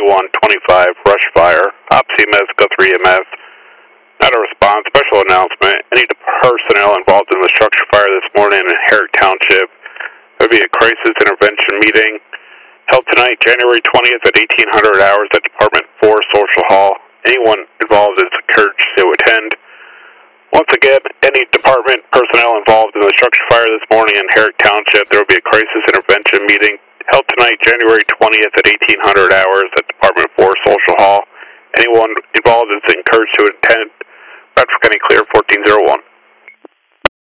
3125 Rush Fire, OPS go 3 EMS. Not a response, special announcement. Any personnel involved in the structure fire this morning in Herrick Township. There will be a crisis intervention meeting held tonight, January 20th at 1800 hours at Department 4 Social Hall. Anyone involved is encouraged to attend. Once again, any department personnel involved in the structure fire this morning in Herrick Township, there will be a crisis intervention meeting held tonight, January 20th at 1800 hours at Department 4 Social Hall. Anyone involved is encouraged to attend. Bradford County Clear 1401.